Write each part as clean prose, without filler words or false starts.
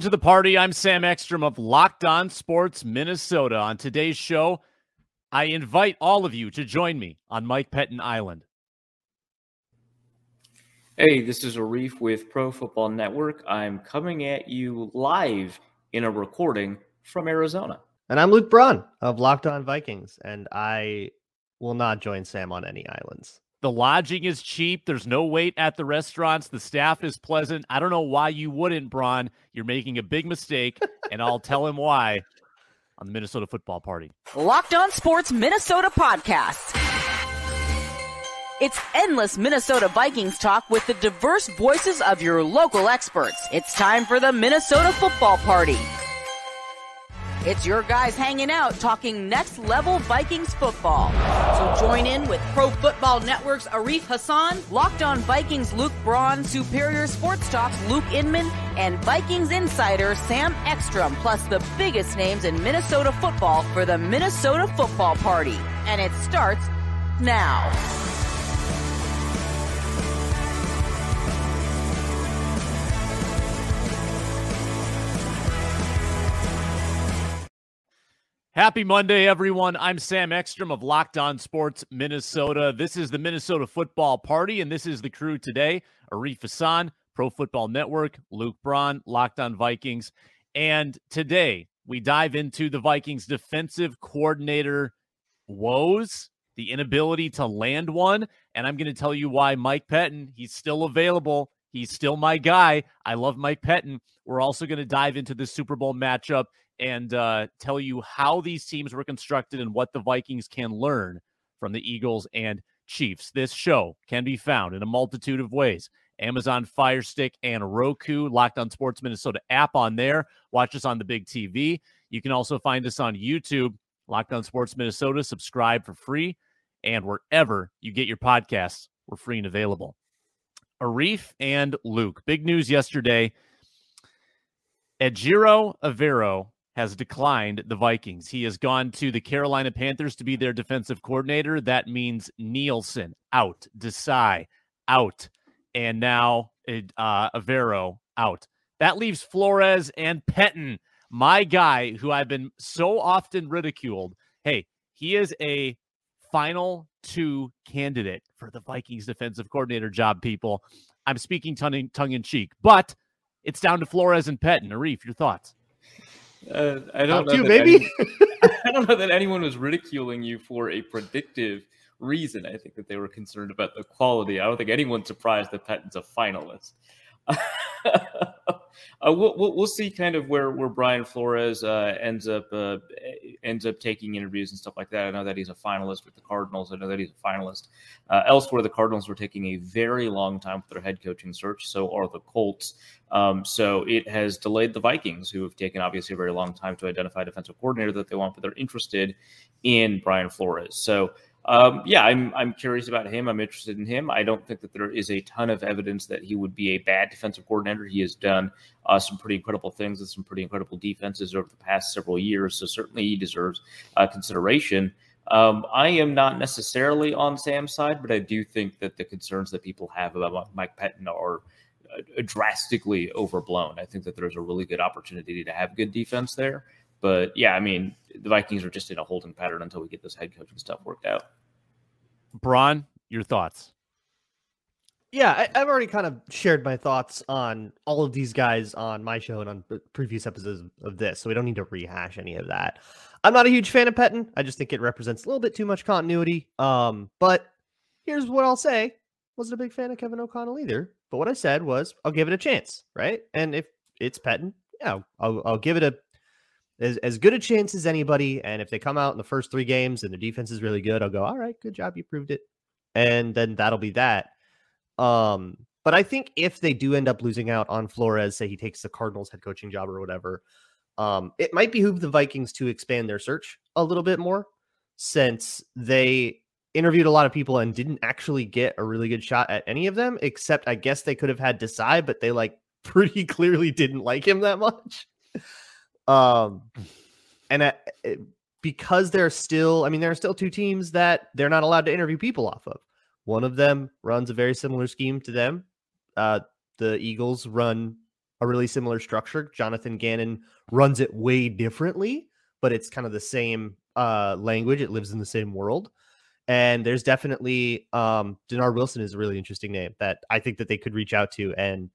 to the party. I'm Sam Ekstrom of Locked On Sports Minnesota. On today's show, I invite all of you to join me on Mike Pettin Island. Hey, this is Arif with Pro Football Network. I'm coming at you live in a recording from Arizona. And I'm Luke Braun of Locked On Vikings, and I will not join Sam on any islands. The lodging is cheap. There's no wait at the restaurants. The staff is pleasant. I don't know why you wouldn't, Braun. You're making a big mistake, and I'll tell him why on the Minnesota Football Party. Locked On Sports Minnesota Podcast. It's endless Minnesota Vikings talk with the diverse voices of your local experts. It's time for the Minnesota Football Party. It's your guys hanging out talking next level Vikings football. So join in with Pro Football Network's Arif Hassan, Locked On Vikings Luke Braun, Superior Sports Talk's Luke Inman, and Vikings insider Sam Ekstrom, plus the biggest names in Minnesota football for the Minnesota Football Party. And it starts now. Happy Monday, everyone. I'm Sam Ekstrom of Locked On Sports Minnesota. This is the Minnesota Football Party, and this is the crew today. Arif Hassan, Pro Football Network, Luke Braun, Locked On Vikings. And today, we dive into the Vikings defensive coordinator woes, the inability to land one, and I'm going to tell you why Mike Pettin, he's still available. He's still my guy. I love Mike Pettin. We're also going to dive into the Super Bowl matchup and tell you how these teams were constructed and what the Vikings can learn from the Eagles and Chiefs. This show can be found in a multitude of ways. Amazon Fire Stick and Roku, Locked On Sports Minnesota app on there. Watch us on the big TV. You can also find us on YouTube, Locked On Sports Minnesota. Subscribe for free. And wherever you get your podcasts, we're free and available. Arif and Luke, big news yesterday. Ejiro Evero has declined the Vikings. He has gone to the Carolina Panthers to be their defensive coordinator. That means Nielsen out, Desai out, and now Evero out. That leaves Flores and Pettin, my guy, who I've been so often ridiculed. Hey, he is a final two candidate for the Vikings defensive coordinator job, people. I'm speaking tongue-in-cheek, but it's down to Flores and Pettin. Arif, your thoughts? I don't know that anyone was ridiculing you for a predictive reason. I think that they were concerned about the quality. I don't think anyone's surprised that Pettin's a finalist. We'll see kind of where Brian Flores ends up taking interviews and stuff like that. I know that he's a finalist with the Cardinals. I know that he's a finalist elsewhere. The Cardinals were taking a very long time with their head coaching search. So are the Colts. So it has delayed the Vikings, who have taken obviously a very long time to identify a defensive coordinator that they want, but they're interested in Brian Flores. So I'm curious about him. I'm interested in him. I don't think that there is a ton of evidence that he would be a bad defensive coordinator. He has done some pretty incredible things with some pretty incredible defenses over the past several years. So certainly he deserves consideration. I am not necessarily on Sam's side, but I do think that the concerns that people have about Mike Pettin are drastically overblown. I think that there's a really good opportunity to have good defense there. But yeah, I mean, the Vikings are just in a holding pattern until we get this head coaching stuff worked out. Braun, your thoughts? Yeah, I've already kind of shared my thoughts on all of these guys on my show and on previous episodes of this, so we don't need to rehash any of that. I'm not a huge fan of Pettin. I just think it represents a little bit too much continuity. But here's what I'll say. Wasn't a big fan of Kevin O'Connell either. But what I said was, I'll give it a chance, right? And if it's Pettin, yeah, I'll give it as good a chance as anybody. And if they come out in the first 3 games and the defense is really good, I'll go, all right, good job. You proved it. And then that'll be that. But I think if they do end up losing out on Flores, say he takes the Cardinals head coaching job or whatever, it might behoove the Vikings to expand their search a little bit more, since they interviewed a lot of people and didn't actually get a really good shot at any of them, except I guess they could have had Desai, but they pretty clearly didn't like him that much. Because there are still 2 teams that they're not allowed to interview people off of. One of them runs a very similar scheme to them. The Eagles run a really similar structure. Jonathan Gannon runs it way differently, but it's kind of the same language. It lives in the same world. And there's definitely Denard Wilson is a really interesting name that I think that they could reach out to. And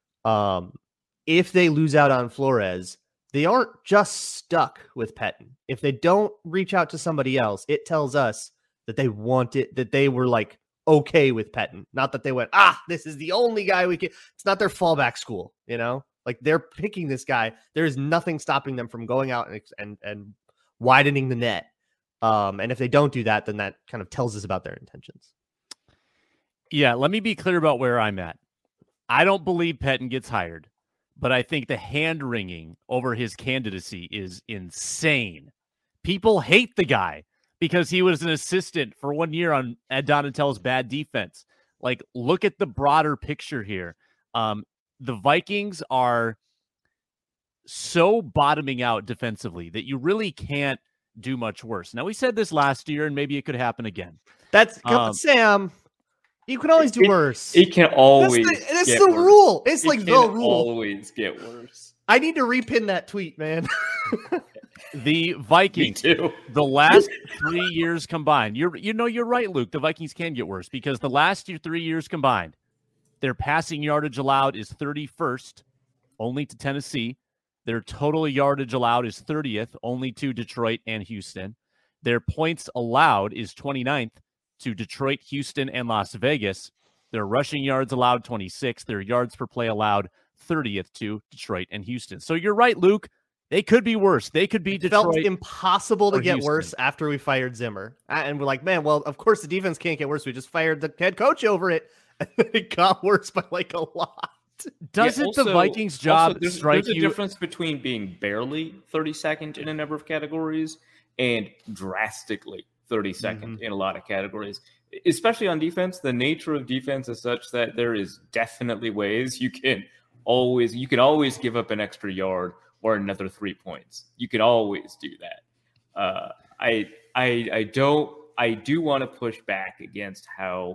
if they lose out on Flores, they aren't just stuck with Pettine. If they don't reach out to somebody else, it tells us that they want it, that they were like okay with Pettine. Not that they went, this is the only guy we can. It's not their fallback school, you know? Like they're picking this guy. There is nothing stopping them from going out and widening the net. And if they don't do that, then that kind of tells us about their intentions. Yeah, let me be clear about where I'm at. I don't believe Pettine gets hired, but I think the hand-wringing over his candidacy is insane. People hate the guy because he was an assistant for 1 year on Ed Donatello's bad defense. Like, look at the broader picture here. The Vikings are so bottoming out defensively that you really can't do much worse. Now, we said this last year, and maybe it could happen again. That's Sam. You can always do worse. It can always. That's the rule. It's like the rule. Always get worse. I need to repin that tweet, man. The Vikings, the last 3 years combined. You're right, Luke. The Vikings can get worse because the last 3 years combined, their passing yardage allowed is 31st, only to Tennessee. Their total yardage allowed is 30th, only to Detroit and Houston. Their points allowed is 29th to Detroit, Houston, and Las Vegas. Their rushing yards allowed 26th. Their yards per play allowed 30th to Detroit and Houston. So you're right, Luke. They could be worse. They could be Detroit. It felt impossible to get Houston. worse after we fired Zimmer. And we're like, man, well, of course the defense can't get worse. We just fired the head coach over it. And it got worse by like a lot. Doesn't the Vikings' job strike there's you? There's a difference between being barely 32nd in a number of categories and drastically 32nd in a lot of categories. Especially on defense, the nature of defense is such that there is definitely ways you can always give up an extra yard or another 3 points. You can always do that. I do want to push back against how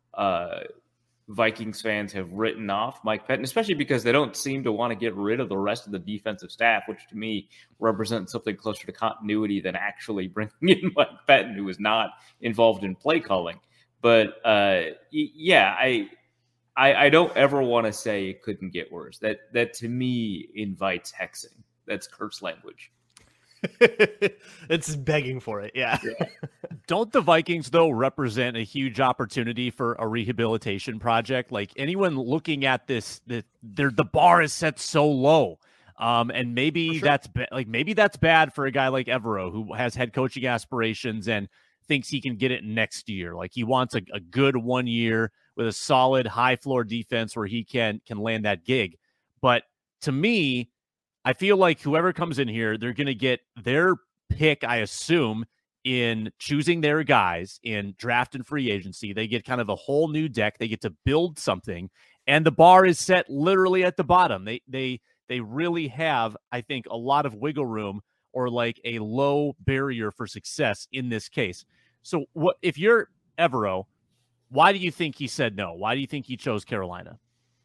Vikings fans have written off Mike Pettine, especially because they don't seem to want to get rid of the rest of the defensive staff, which to me represents something closer to continuity than actually bringing in Mike Pettine, who is not involved in play calling. But I don't ever want to say it couldn't get worse. That to me invites hexing. That's curse language. It's begging for it. Yeah. Don't the Vikings, though, represent a huge opportunity for a rehabilitation project? Like anyone looking at this, the bar is set so low. And maybe that's bad for a guy like Evero, who has head coaching aspirations and thinks he can get it next year. Like he wants a good 1 year with a solid high floor defense where he can land that gig. But to me, I feel like whoever comes in here, they're going to get their pick, I assume, in choosing their guys in draft and free agency. They get kind of a whole new deck. They get to build something, and the bar is set literally at the bottom. They really have, I think, a lot of wiggle room or like a low barrier for success in this case. So what if you're Evero, why do you think he said no? Why do you think he chose Carolina?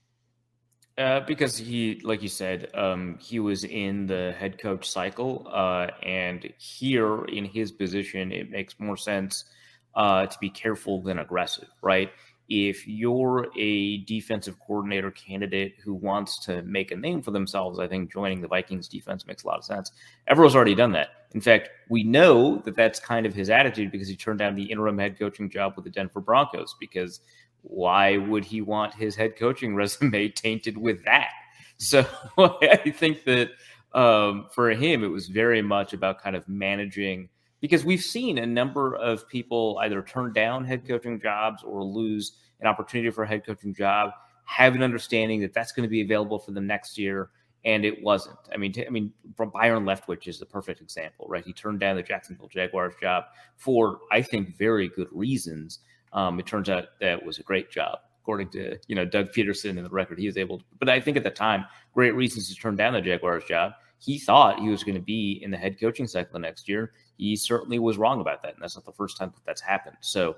Because he, like you said, he was in the head coach cycle, and here in his position, it makes more sense to be careful than aggressive, right? If you're a defensive coordinator candidate who wants to make a name for themselves, I think joining the Vikings defense makes a lot of sense. Everyone's already done that. In fact, we know that that's kind of his attitude because he turned down the interim head coaching job with the Denver Broncos, because why would he want his head coaching resume tainted with that? So I think that for him, it was very much about kind of managing, because we've seen a number of people either turn down head coaching jobs or lose an opportunity for a head coaching job, have an understanding that that's going to be available for them next year, and it wasn't. I mean, Byron Leftwich is the perfect example, right? He turned down the Jacksonville Jaguars job for, I think, very good reasons. It turns out that was a great job, according to Doug Peterson and the record he was able to. But I think at the time, great reasons to turn down the Jaguars job. He thought he was going to be in the head coaching cycle next year. He certainly was wrong about that, and that's not the first time that's happened. So,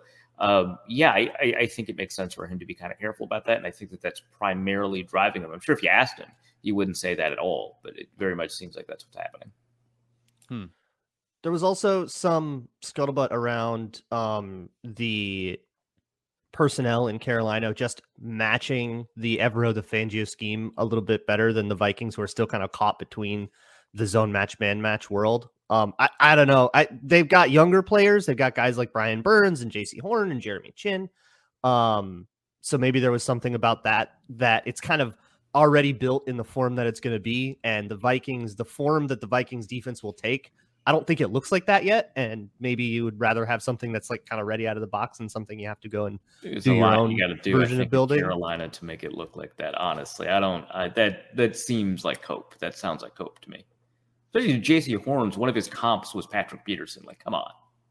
I think it makes sense for him to be kind of careful about that, and I think that that's primarily driving him. I'm sure if you asked him, you wouldn't say that at all, but it very much seems like that's what's happening. There was also some scuttlebutt around the personnel in Carolina just matching the Evero Fangio scheme a little bit better than the Vikings, who are still kind of caught between the zone match, man match world. I don't know. They've got younger players. They've got guys like Brian Burns and JC Horn and Jeremy Chin. So maybe there was something about that it's kind of already built in the form that it's going to be. And the form that the Vikings defense will take, I don't think it looks like that yet. And maybe you would rather have something that's like kind of ready out of the box and something you have to go and do your own version of building. Carolina to make it look like that. Honestly, that seems like hope. That sounds like hope to me. Especially J.C. Horns, one of his comps was Patrick Peterson. Like, come on.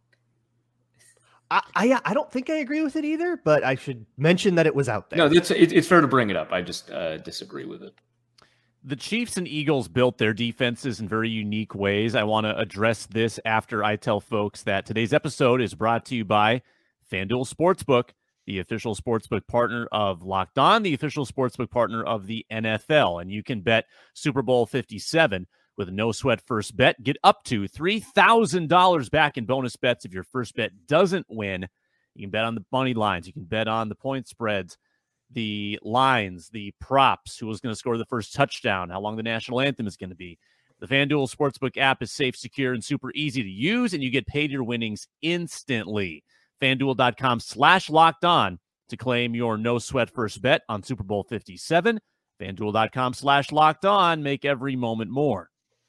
I don't think I agree with it either, but I should mention that it was out there. No, it's fair to bring it up. I just disagree with it. The Chiefs and Eagles built their defenses in very unique ways. I want to address this after I tell folks that today's episode is brought to you by FanDuel Sportsbook, the official sportsbook partner of Locked On, the official sportsbook partner of the NFL. And you can bet Super Bowl 57 with a no-sweat first bet. Get up to $3,000 back in bonus bets if your first bet doesn't win. You can bet on the money lines. You can bet on the point spreads, the lines, the props, who is going to score the first touchdown, how long the national anthem is going to be. The FanDuel Sportsbook app is safe, secure, and super easy to use, and you get paid your winnings instantly. FanDuel.com/LockedOn to claim your no-sweat first bet on Super Bowl 57. FanDuel.com/LockedOn. Make every moment more.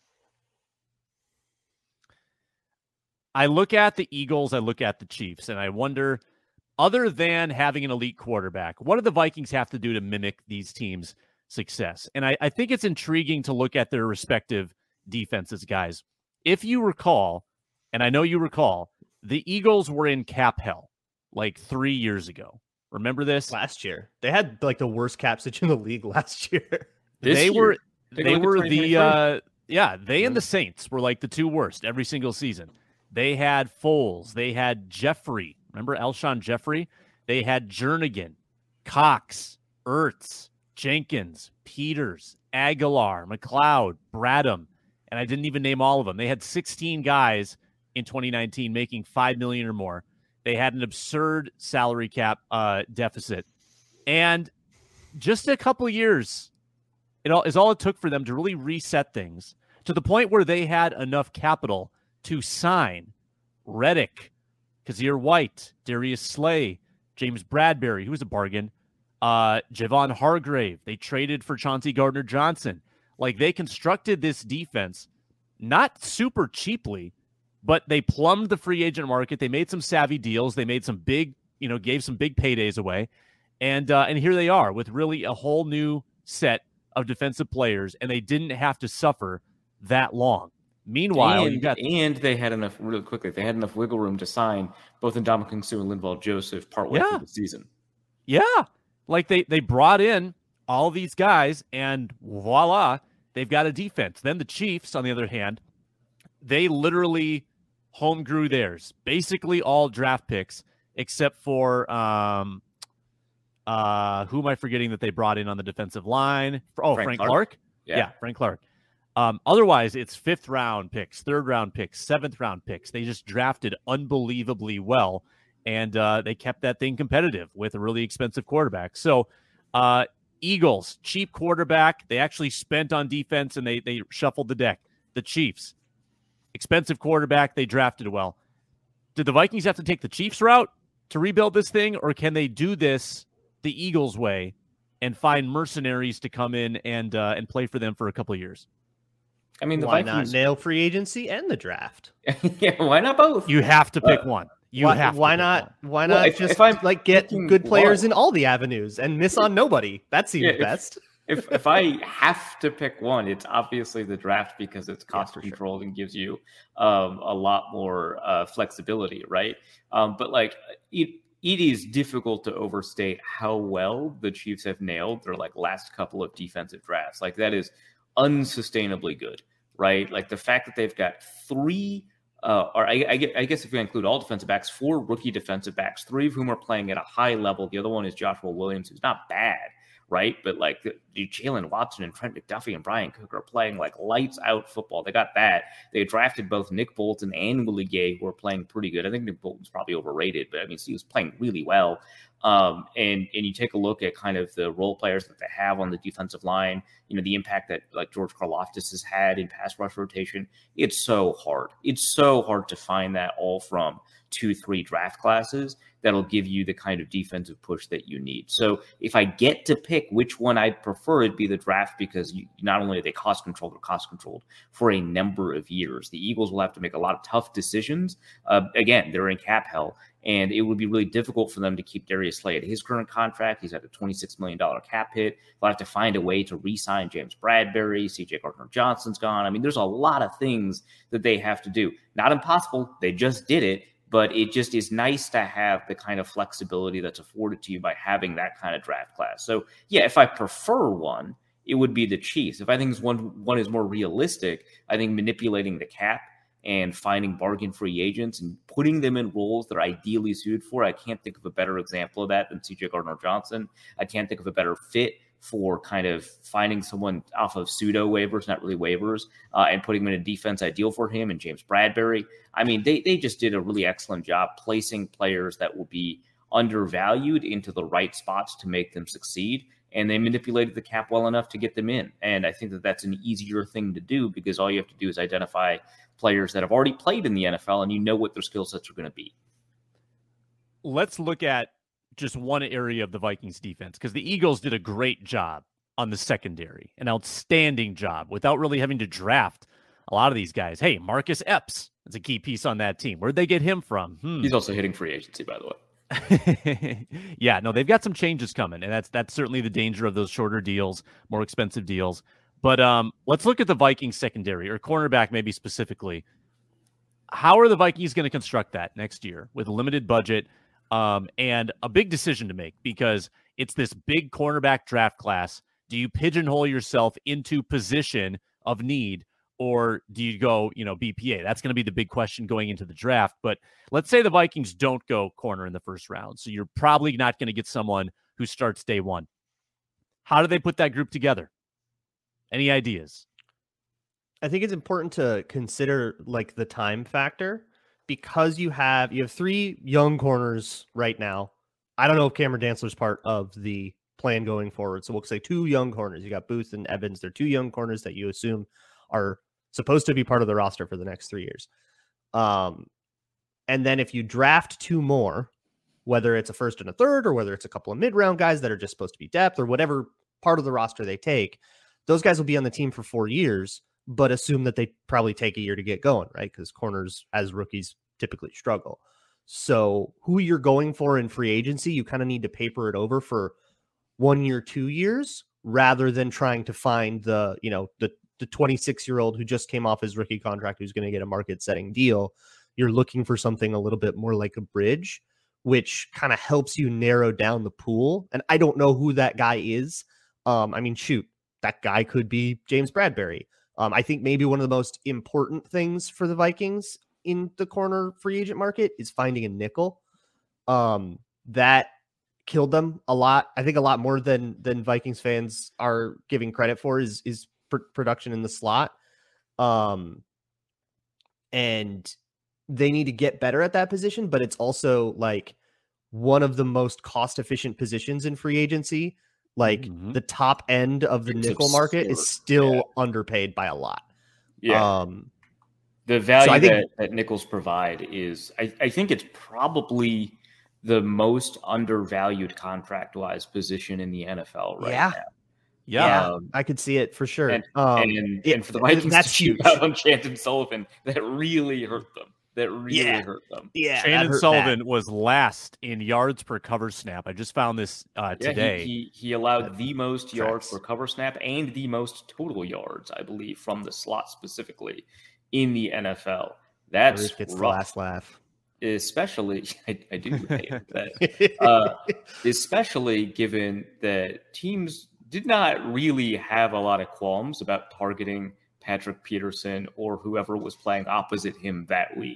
I look at the Eagles, I look at the Chiefs, and I wonder, other than having an elite quarterback, what do the Vikings have to do to mimic these teams' success? And I think it's intriguing to look at their respective defenses, guys. If you recall, and I know you recall, the Eagles were in cap hell like 3 years ago. Remember this? Last year. They had like the worst cap situation in the league last year. They were the they and the Saints were like the two worst every single season. They had Foles. They had Jeffrey. Remember Alshon Jeffrey? They had Jernigan, Cox, Ertz, Jenkins, Peters, Aguilar, McLeod, Bradham, and I didn't even name all of them. They had 16 guys in 2019 making $5 million or more. They had an absurd salary cap deficit. And just a couple of years is all it took for them to really reset things to the point where they had enough capital to sign Reddick, Kazir White, Darius Slay, James Bradbury, who was a bargain, Javon Hargrave. They traded for Chauncey Gardner-Johnson. Like, they constructed this defense not super cheaply, but they plumbed the free agent market. They made some savvy deals. They made some big, gave some big paydays away. And here they are with really a whole new set of defensive players, and they didn't have to suffer that long. Meanwhile, and they had enough wiggle room to sign both Ndamukong Suh and Linval Joseph partway through the season. Yeah. Like they brought in all these guys and voila, they've got a defense. Then the Chiefs, on the other hand, they literally home grew theirs. Basically all draft picks except for who am I forgetting that they brought in on the defensive line? Frank Clark. Yeah, Frank Clark. Otherwise, it's 5th round picks, 3rd round picks, 7th round picks. They just drafted unbelievably well, and they kept that thing competitive with a really expensive quarterback. So Eagles, cheap quarterback. They actually spent on defense, and they shuffled the deck. The Chiefs, expensive quarterback. They drafted well. Did the Vikings have to take the Chiefs route to rebuild this thing, or can they do this the Eagles way and find mercenaries to come in and play for them for a couple of years? I mean, why not nail free agency and the draft? Yeah, why not both? You have to pick one. Why not get good players in all the avenues and miss on nobody? That seems best. If I have to pick one, it's obviously the draft because it's cost controlled and gives you a lot more flexibility, right? But like it is difficult to overstate how well the Chiefs have nailed their last couple of defensive drafts. Like that is unsustainably good, right? Like the fact that they've got 3, or I guess if we include all defensive backs, 4 rookie defensive backs, 3 of whom are playing at a high level. The other one is Joshua Williams, who's not bad, right? But Jalen Watson and Trent McDuffie and Brian Cook are playing like lights out football. They got that. They drafted both Nick Bolton and Willie Gay, who are playing pretty good. I think Nick Bolton's probably overrated, but I mean, he was playing really well. And you take a look at kind of the role players that they have on the defensive line, the impact that like George Karlaftis has had in pass rush rotation. It's so hard. It's so hard to find that all from 2-3 draft classes that'll give you the kind of defensive push that you need. So if I get to pick which one I'd prefer, it'd be the draft, because not only are they cost controlled for a number of years. The Eagles will have to make a lot of tough decisions. Again, they're in cap hell, and it would be really difficult for them to keep Darius Slay at his current contract. He's at a $26 million cap hit. They'll have to find a way to re-sign James Bradberry. CJ Gardner-Johnson's gone. I mean, there's a lot of things that they have to do. Not impossible. They just did it. But it just is nice to have the kind of flexibility that's afforded to you by having that kind of draft class. So, yeah, if I prefer one, it would be the Chiefs. If I think one is more realistic, I think manipulating the cap and finding bargain free agents and putting them in roles that are ideally suited for. I can't think of a better example of that than CJ Gardner-Johnson. I can't think of a better fit for kind of finding someone off of pseudo waivers, not really waivers, and putting him in a defense ideal for him, and James Bradberry. I mean, they just did a really excellent job placing players that will be undervalued into the right spots to make them succeed. And they manipulated the cap well enough to get them in. And I think that that's an easier thing to do, because all you have to do is identify players that have already played in the NFL and you know what their skill sets are going to be. Let's look at just one area of the Vikings defense, because the Eagles did a great job on the secondary, an outstanding job without really having to draft a lot of these guys. Hey, Marcus Epps is a key piece on that team. Where'd they get him from? He's also hitting free agency, by the way. Yeah, no, they've got some changes coming, and that's certainly the danger of those shorter deals, more expensive deals. But let's look at the Vikings secondary, or cornerback maybe specifically. How are the Vikings going to construct that next year with a limited budget and a big decision to make, because it's this big cornerback draft class? Do you pigeonhole yourself into position of need, or do you go, BPA? That's going to be the big question going into the draft. But let's say the Vikings don't go corner in the first round, so you're probably not going to get someone who starts day one. How do they put that group together? Any ideas? I think it's important to consider like the time factor, because you have 3 young corners right now. I don't know if Cameron Dantzler's part of the plan going forward. So we'll say 2 young corners. You got Booth and Evans. They're 2 young corners that you assume are supposed to be part of the roster for the next 3 years. And then if you draft 2 more, whether it's a first and a third, or whether it's a couple of mid-round guys that are just supposed to be depth, or whatever part of the roster they take, those guys will be on the team for 4 years, but assume that they probably take a year to get going, right? Because corners as rookies typically struggle. So who you're going for in free agency, you kind of need to paper it over for 1 year, 2 years, rather than trying to find the 26-year-old who just came off his rookie contract, who's going to get a market-setting deal. You're looking for something a little bit more like a bridge, which kind of helps you narrow down the pool. And I don't know who that guy is. That guy could be James Bradberry. I think maybe one of the most important things for the Vikings in the corner free agent market is finding a nickel. That killed them a lot. I think a lot more than Vikings fans are giving credit for is production in the slot. And they need to get better at that position, but it's also like one of the most cost efficient positions in free agency. Like the top end of the nickel market is still underpaid by a lot. Yeah. The value that nickels provide is, I think it's probably the most undervalued contract-wise position in the NFL right now. Yeah, I could see it for sure. And for the Vikings to shoot out on Chandon Sullivan, that really hurt them. Hurt them. Yeah, Chandon Sullivan was last in yards per cover snap. I just found this today. He allowed the most yards per cover snap and the most total yards, I believe, from the slot specifically in the NFL. That's gets rough. The last laugh. Especially, I do hate that. Especially given that teams did not really have a lot of qualms about targeting Patrick Peterson or whoever was playing opposite him that week.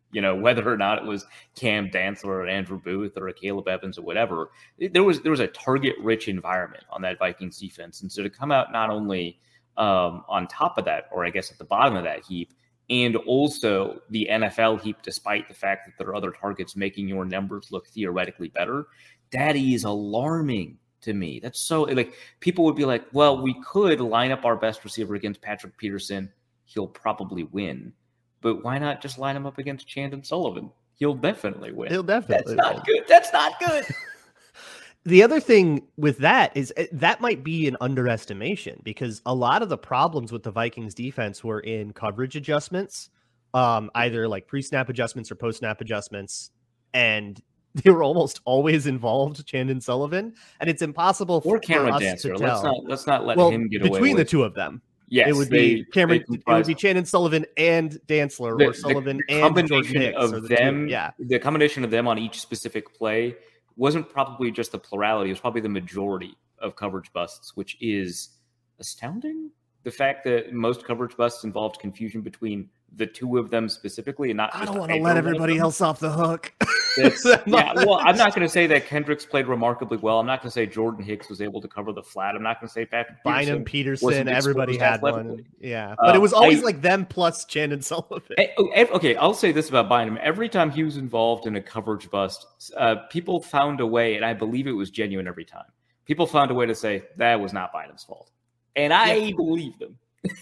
You know, whether or not it was Cam Dantzler or Andrew Booth or a Caleb Evans or whatever, there was a target-rich environment on that Vikings defense. And so to come out not only on top of that, or I guess at the bottom of that heap, and also the NFL heap, despite the fact that there are other targets making your numbers look theoretically better, that is alarming to me. That's so, like, people would be like, well, we could line up our best receiver against Patrick Peterson. He'll probably win. But why not just line him up against Chandon Sullivan? He'll definitely win. That's not good. That's not good. The other thing with that is that might be an underestimation, because a lot of the problems with the Vikings defense were in coverage adjustments, either like pre-snap adjustments or post-snap adjustments. And they were almost always involved Chandon Sullivan, and it's impossible for Cameron us to Dantzler. tell. Let's not let him get away between with the two of them. Yes, it would be Cameron. It would be Chandon Sullivan and Dantzler, or Sullivan and George Hicks, of them. The combination of them on each specific play wasn't probably just the plurality. It was probably the majority of coverage busts, which is astounding. The fact that most coverage busts involved confusion between the two of them specifically, and not. I don't want to let everybody else off the hook. Well, I'm not going to say that Kendricks played remarkably well. I'm not going to say Jordan Hicks was able to cover the flat. I'm not going to say Patrick Peterson. Everybody had one. Yeah, but it was always like them plus Chandon Sullivan. Okay, I'll say this about Bynum. Every time he was involved in a coverage bust, people found a way, and I believe it was genuine every time. People found a way to say that was not Bynum's fault, and I believe them.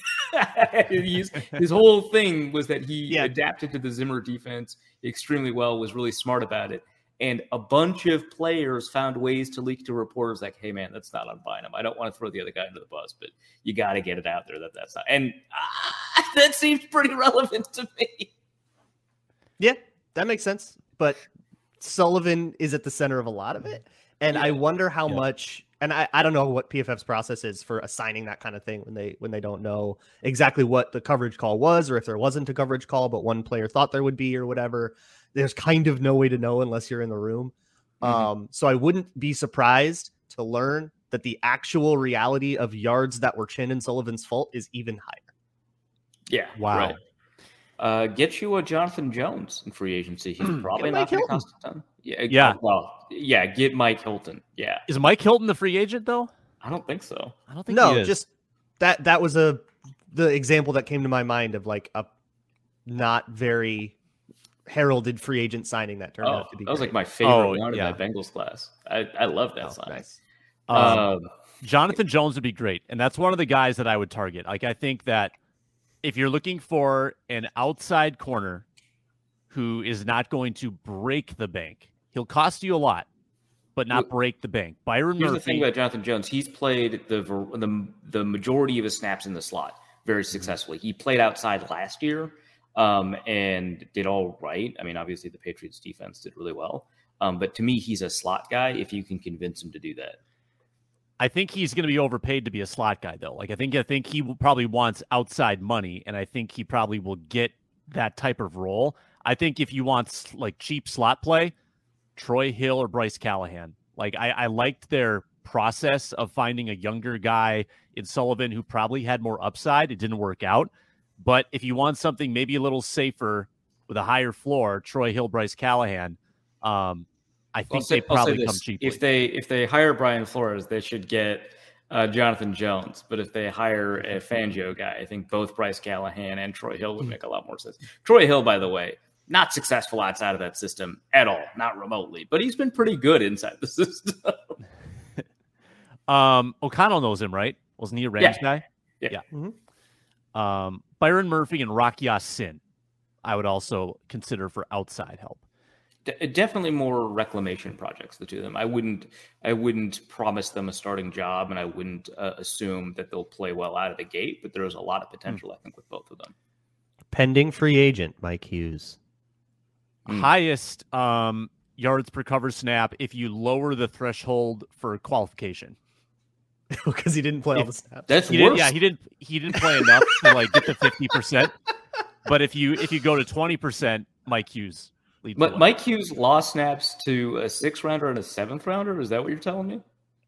His whole thing was that he adapted to the Zimmer defense extremely well, was really smart about it. And a bunch of players found ways to leak to reporters like, hey, man, that's not on Bynum. I don't want to throw the other guy under the bus, but you got to get it out there that's not. And that seems pretty relevant to me. Yeah, that makes sense. But Sullivan is at the center of a lot of it. And I wonder how much, and I don't know what PFF's process is for assigning that kind of thing when they don't know exactly what the coverage call was, or if there wasn't a coverage call, but one player thought there would be or whatever. There's kind of no way to know unless you're in the room. So I wouldn't be surprised to learn that the actual reality of yards that were Chandon Sullivan's fault is even higher. Yeah. Wow. Right. Get you a Jonathan Jones in free agency. He's probably not going to cost a ton. Yeah. Well, get Mike Hilton. Yeah. Is Mike Hilton the free agent though? I don't think so. I don't think he is. Just that was the example that came to my mind of like a not very heralded free agent signing that turned out to be. That was like my favorite one of that Bengals class. I love that sign. Nice. Jonathan Jones would be great, and that's one of the guys that I would target. Like, I think that if you're looking for an outside corner who is not going to break the bank, he'll cost you a lot, but not break the bank. Byron Here's Murphy. The thing about Jonathan Jones: he's played the majority of his snaps in the slot very successfully. He played outside last year. And did all right. I mean, obviously the Patriots defense did really well. But to me, he's a slot guy if you can convince him to do that. I think he's going to be overpaid to be a slot guy, though. Like, I think he probably wants outside money, and I think he probably will get that type of role. I think if you want like cheap slot play, Troy Hill or Bryce Callahan. Like, I liked their process of finding a younger guy in Sullivan who probably had more upside. It didn't work out. But if you want something maybe a little safer with a higher floor, Troy Hill, Bryce Callahan, I think they probably come cheaply. If they hire Brian Flores, they should get Jonathan Jones. But if they hire a Fangio guy, I think both Bryce Callahan and Troy Hill would make a lot more sense. Troy Hill, by the way, not successful outside of that system at all, not remotely, but he's been pretty good inside the system. O'Connell knows him, right? Wasn't he a Rams guy? Yeah. Mm-hmm. Byron Murphy and Rakia Sin, I would also consider for outside help. Definitely more reclamation projects, the two of them. I wouldn't promise them a starting job, and I wouldn't assume that they'll play well out of the gate, but there's a lot of potential, I think, with both of them. Pending free agent, Mike Hughes. Highest yards per cover snap if you lower the threshold for qualification. Because he didn't play all the snaps. That's worse. He didn't play enough to like get to 50%. But if you go to 20%, Mike Hughes leads. But Mike Hughes lost snaps to a 6th rounder and a 7th rounder. Is that what you're telling me?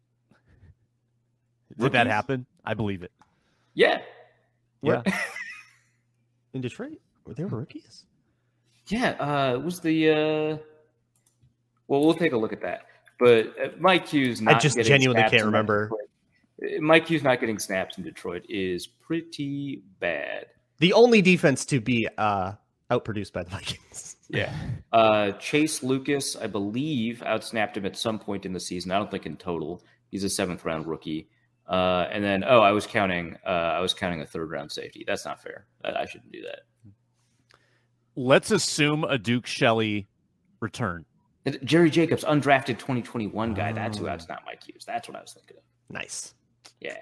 Did that happen? I believe it. Yeah. Yeah. In Detroit, were they rookies? Yeah, it was the well, we'll take a look at that. But Mike Hughes not I just getting genuinely snaps can't in remember. Detroit. Mike Hughes not getting snaps in Detroit is pretty bad. The only defense to be outproduced by the Vikings. Yeah. Chase Lucas, I believe, outsnapped him at some point in the season. I don't think in total. He's a 7th round rookie. And then I was counting a 3rd round safety. That's not fair. I shouldn't do that. Let's assume a Duke Shelley return. Jerry Jacobs, undrafted 2021 guy. That's who outsnapped Mike Hughes. That's what I was thinking of. Nice. Yeah.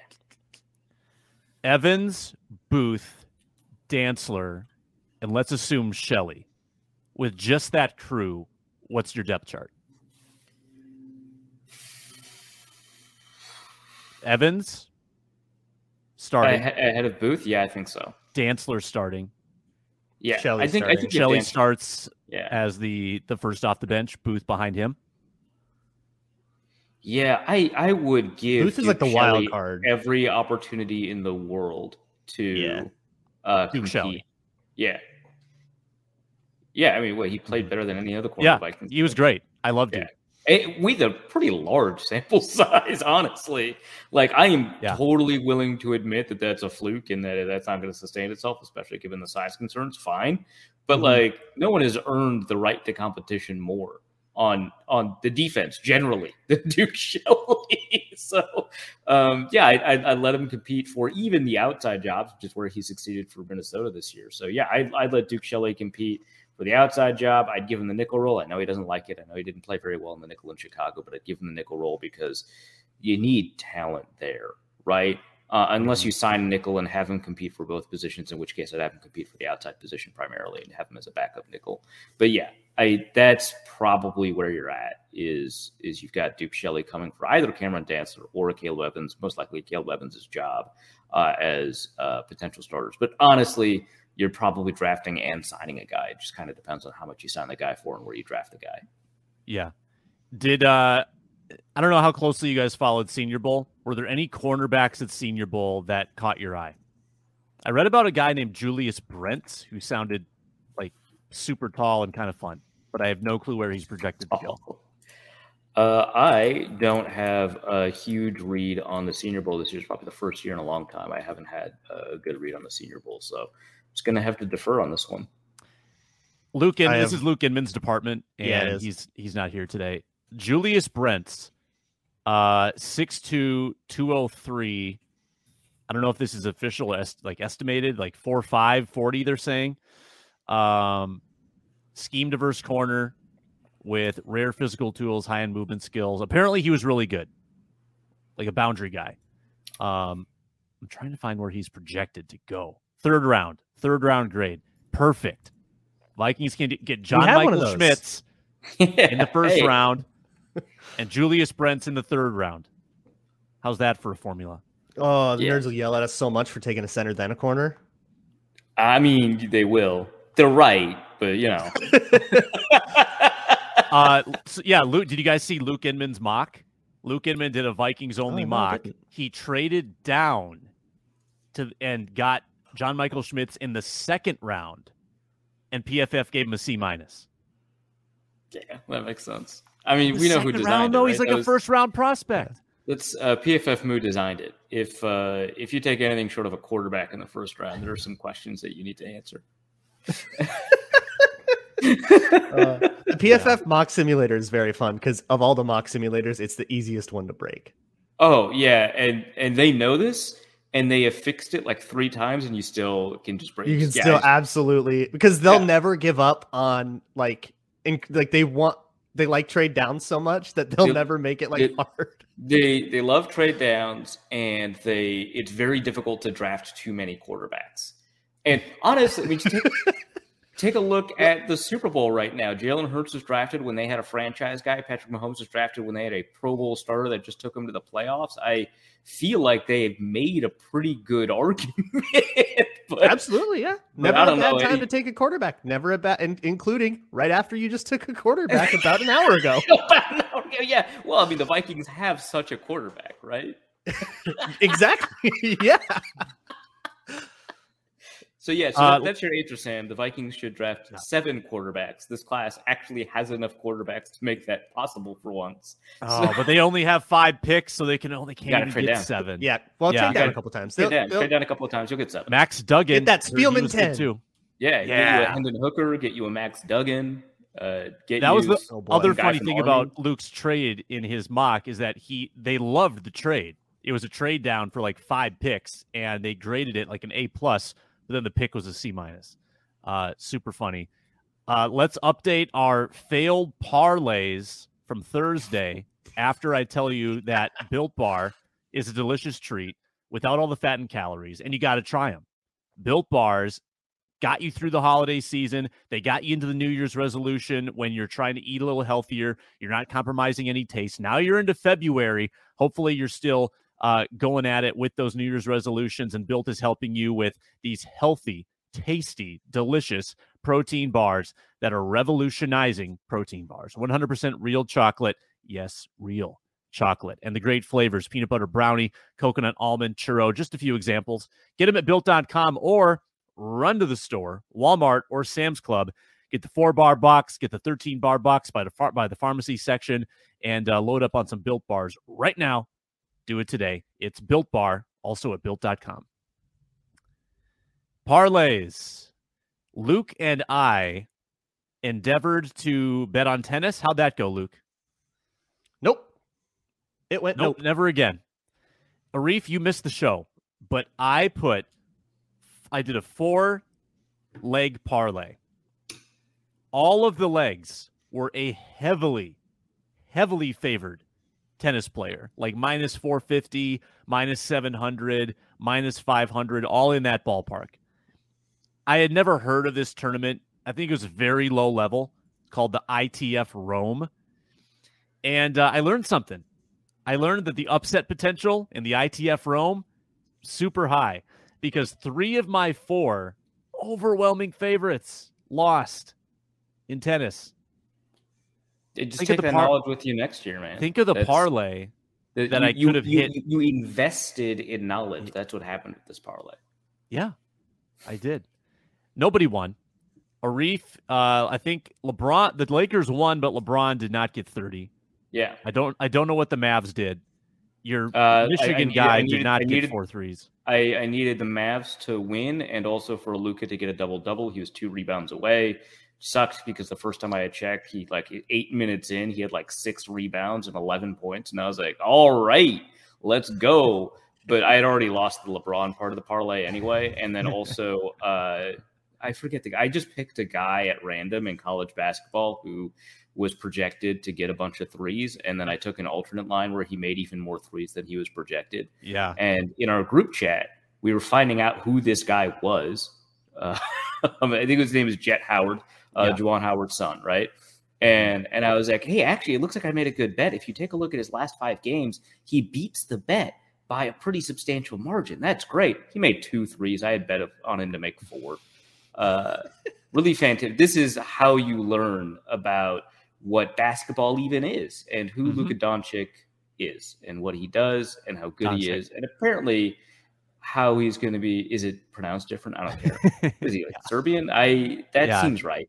Evans, Booth, Dantzler, and let's assume Shelley. With just that crew, what's your depth chart? Evans starting Ahead of Booth? Yeah, I think so. Dantzler starting. Yeah, Shelley I think Shelley Dantzler starts as the first off the bench. Booth behind him. Yeah, I would give Booth is Duke like the Shelley wild card. every opportunity in the world to Duke Shelley. compete. Yeah. I mean, he played better than any other Yeah, quarterback. he was great. I loved it. With a pretty large sample size, honestly. Like, I am totally willing to admit that that's a fluke and that that's not going to sustain itself, especially given the size concerns. Fine. But, no one has earned the right to competition more on the defense generally than Duke Shelley. So, I let him compete for even the outside jobs, which is where he succeeded for Minnesota this year. So, I'd let Duke Shelley compete for the outside job. I'd give him the nickel role. I know he doesn't like it. I know he didn't play very well in the nickel in Chicago, but I'd give him the nickel role because you need talent there, right? Unless you sign a nickel and have him compete for both positions, in which case I'd have him compete for the outside position primarily and have him as a backup nickel. But that's probably where you're at is you've got Duke Shelley coming for either Cameron Dantzler or Caleb Evans, most likely Caleb Evans' job as potential starters. But honestly, you're probably drafting and signing a guy. It just kind of depends on how much you sign the guy for and where you draft the guy. Yeah. Did I don't know how closely you guys followed Senior Bowl. Were there any cornerbacks at Senior Bowl that caught your eye? I read about a guy named Julius Brents who sounded like super tall and kind of fun, but I have no clue where he's projected to go. I don't have a huge read on the Senior Bowl this year. It's probably the first year in a long time I haven't had a good read on the Senior Bowl, so I'm just going to have to defer on this one. This is Luke Inman's department, and he's not here today. Julius Brents, 6'2", 203. I don't know if this is official, estimated, like 4'5", 40, they're saying. Scheme diverse corner with rare physical tools, high-end movement skills. Apparently he was really good, like a boundary guy. I'm trying to find where he's projected to go. Third round grade. Perfect. Vikings can get John Michael Schmitz in the first round and Julius Brents in the 3rd round. How's that for a formula? Oh, the nerds will yell at us so much for taking a center then a corner. I mean, they will. They're right, but Luke, did you guys see Luke Inman's mock? Luke Inman did a Vikings only mock. He traded down and got John Michael Schmitz in the 2nd round, and PFF gave him a C-. Yeah, that makes sense. I mean, we know who designed it. Though, right? He's like a first-round prospect. That's PFF Moo designed it. If you take anything short of a quarterback in the 1st round, there are some questions that you need to answer. The PFF mock simulator is very fun because of all the mock simulators, it's the easiest one to break. Oh yeah, and they know this, and they have fixed it like 3 times, and you still can just break. You can still absolutely, because they'll never give up on they like trade down so much that they'll never make it hard. They love trade downs, and it's very difficult to draft too many quarterbacks. And honestly, I mean, take a look at the Super Bowl right now. Jalen Hurts was drafted when they had a franchise guy. Patrick Mahomes was drafted when they had a Pro Bowl starter that just took them to the playoffs. I feel like they have made a pretty good argument. Absolutely, yeah. Never a bad time to take a quarterback. Never a bad, including right after you just took a quarterback about an hour ago. Yeah. Well, I mean, the Vikings have such a quarterback, right? Exactly. Yeah. So yeah, so that's your answer, Sam. The Vikings should draft 7 quarterbacks. This class actually has enough quarterbacks to make that possible for once. Oh, but they only have 5 picks, so they can't even get down. 7. Yeah, well, trade down a couple times. Trade down a couple of times, you'll get 7. Max Duggan. Get that Spielman 10 too. Yeah, get you a Hendon Hooker, get you a Max Duggan. That was the other funny thing Army. about Luke's trade in his mock is that they loved the trade. It was a trade down for like 5 picks, and they graded it like an A+, but then the pick was a C-. Super funny. Let's update our failed parlays from Thursday after I tell you that Built Bar is a delicious treat without all the fat and calories, and you got to try them. Built Bars got you through the holiday season. They got you into the New Year's resolution when you're trying to eat a little healthier. You're not compromising any taste. Now you're into February. Hopefully you're still going at it with those New Year's resolutions, and Built is helping you with these healthy, tasty, delicious protein bars that are revolutionizing protein bars. 100% real chocolate. Yes, real chocolate. And the great flavors, peanut butter brownie, coconut almond, churro, just a few examples. Get them at Built.com or run to the store, Walmart or Sam's Club. Get the 4-bar box, get the 13-bar box by the pharmacy section, and load up on some Built Bars right now. Do it today. It's Built Bar, also at Built.com. Parlays. Luke and I endeavored to bet on tennis. How'd that go, Luke? Nope. It went nope. Never again. Arif, you missed the show, but I did a 4-leg parlay. All of the legs were a heavily favored tennis player, like minus 450, minus 700, minus 500, all in that ballpark. I had never heard of this tournament. I think it was very low level, called the ITF Rome. And I learned something. I learned that the upset potential in the ITF Rome, super high, because 3 of my 4 overwhelming favorites lost in tennis. Just take that knowledge with you next year, man. Think of the parlay that I could have hit. You invested in knowledge. That's what happened with this parlay. Yeah, I did. Nobody won. Arif, I think LeBron, the Lakers won, but LeBron did not get 30. Yeah. I don't know what the Mavs did. Your Michigan guy did not get 4 threes. I needed the Mavs to win and also for Luka to get a double-double. He was 2 rebounds away. Sucks because the first time I had checked, he 8 minutes in, he had 6 rebounds and 11 points. And I was like, all right, let's go. But I had already lost the LeBron part of the parlay anyway. And then also, I forget I just picked a guy at random in college basketball who was projected to get a bunch of threes. And then I took an alternate line where he made even more threes than he was projected. Yeah. And in our group chat, we were finding out who this guy was. I think his name is Jet Howard. Juwan Howard's son, right? And I was like, hey, actually, it looks like I made a good bet. If you take a look at his last 5 games, he beats the bet by a pretty substantial margin. That's great. He made 2 threes. I had bet on him to make 4. Really fantastic. This is how you learn about what basketball even is and who Luka Doncic is and what he does and how good he is. And apparently how he's going to be. Is it pronounced different? I don't care. Is he Serbian? That seems right.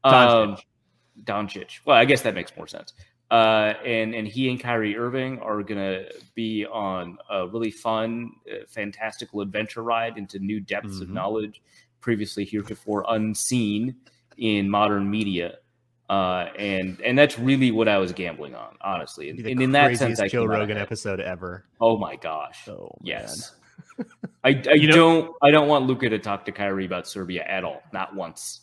Doncic. Well, I guess that makes more sense. And he and Kyrie Irving are going to be on a really fun, fantastical adventure ride into new depths of knowledge previously heretofore unseen in modern media. And that's really what I was gambling on, honestly. And in that sense, Joe Rogan episode ever. Oh my gosh. Oh, yes. I don't want Luka to talk to Kyrie about Serbia at all. Not once.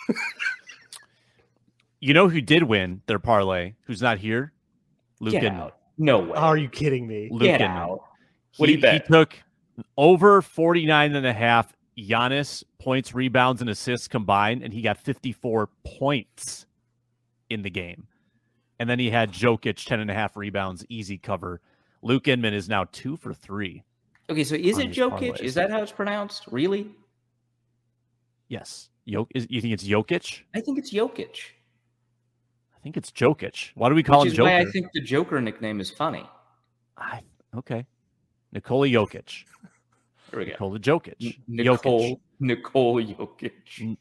You know who did win their parlay? Who's not here? Luke Get Inman. out. No way. Are you kidding me? Luke Get Inman. out. What do you bet? He took over 49.5 Giannis points, rebounds, and assists combined, and he got 54 points in the game. And then he had Jokic 10.5 rebounds, easy cover. Luke Inman is now 2 for 3. Okay, so is it Jokic? Parlays. Is that how it's pronounced? Really? Yes. You think it's Jokic? I think it's Jokic. I think it's Jokic. Why do we call him Joker? Why I think the Joker nickname is funny. Okay. Nikola Jokic. There we go. Nikola Jokic. Nicole Jokic. Nikola Jokic.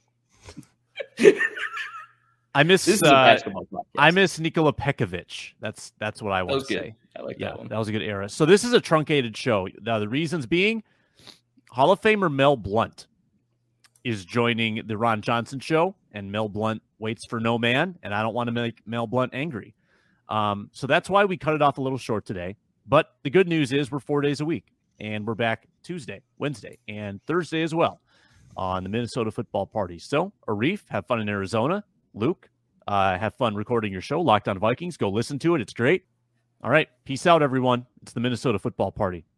I miss This is a basketball podcast. I miss Nikola Pekovic. That's what I That want was to good. say. I like Yeah, that one. that was a good era. So this is a truncated show. Now, the reasons being, Hall of Famer Mel Blount is joining the Ron Johnson show, and Mel Blount waits for no man, and I don't want to make Mel Blount angry. So that's why we cut it off a little short today. But the good news is we're 4 days a week, and we're back Tuesday, Wednesday, and Thursday as well on the Minnesota Football Party. So, Arif, have fun in Arizona. Luke, have fun recording your show, Locked On Vikings. Go listen to it. It's great. All right. Peace out, everyone. It's the Minnesota Football Party.